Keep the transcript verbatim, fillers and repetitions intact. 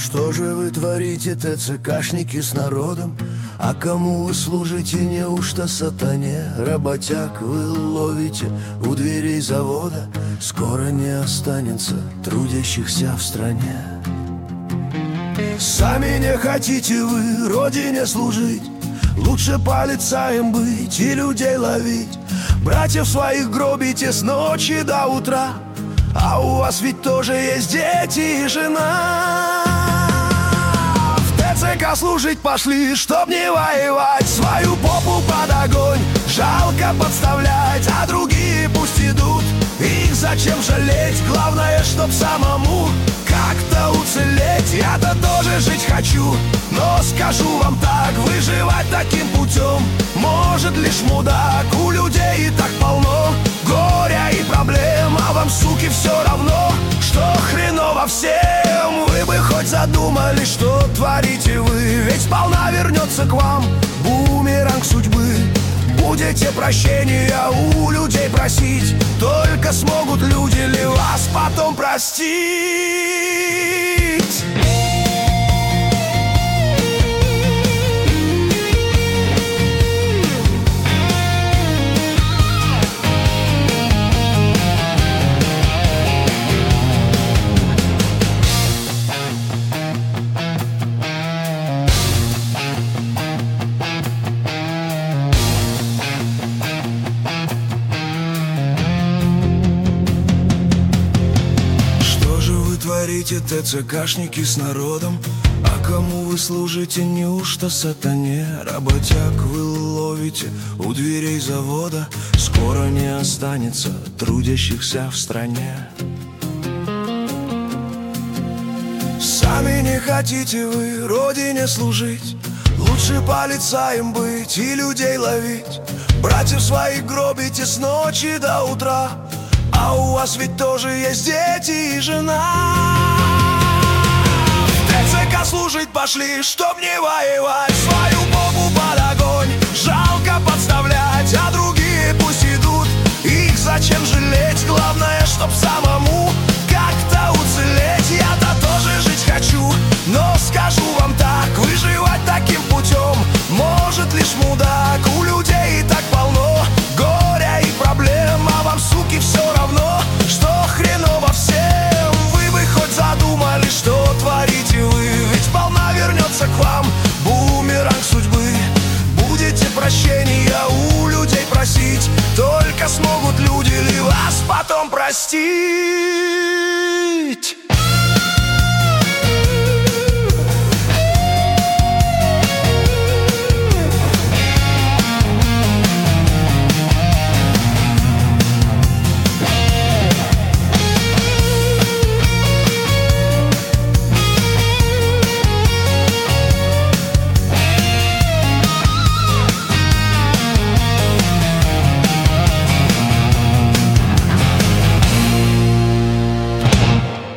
Что же вы творите, ТЦКшники, с народом? А кому вы служите, неужто сатане? Работяг вы ловите у дверей завода. Скоро не останется трудящихся в стране. Сами не хотите вы родине служить, лучше полицаем быть и людей ловить. Братьев своих гробите с ночи до утра, а у вас ведь тоже есть дети и жена. В ТЦК служить пошли, чтоб не воевать, свою попу под огонь жалко подставлять, а другие пусть идут, их зачем жалеть? Главное, чтоб самому как-то уцелеть. Я-то тоже жить хочу, но скажу вам так: выживать таким путем может лишь мудак. У людей и так полно горя и проблем, а вам, суки, все равно, что хреново всем. Вы бы хоть задумали, что творите вы, ведь сполна вернется к вам бумеранг судьбы. Будете прощения у людей просить, только смогут люди ли вас потом простить? Творите, ТЦКшники, с народом? А кому вы служите, неужто сатане? Работяг вы ловите у дверей завода. Скоро не останется трудящихся в стране. Сами не хотите вы родине служить, лучше полицаем быть и людей ловить. Братьев своих гробите с ночи до утра, а у вас ведь тоже есть дети и жена. В ТЦК служить пошли, чтоб не воевать, свою попу под огонь жалко подставлять, а другие пусть идут, их зачем жалеть? Главное, чтоб самому как-то уцелеть. Я-то тоже жить хочу, но скажу вам так: выживать таким путем может лишь мудак. У людей и так полно горя и проблем, а вам, суки, все равно, что хреново всем. Вы бы хоть задумали, что творите вы, ведь сполна вернется к вам бумеранг судьбы. Будете прощения у людей просить, только смогут люди ли вас потом простить?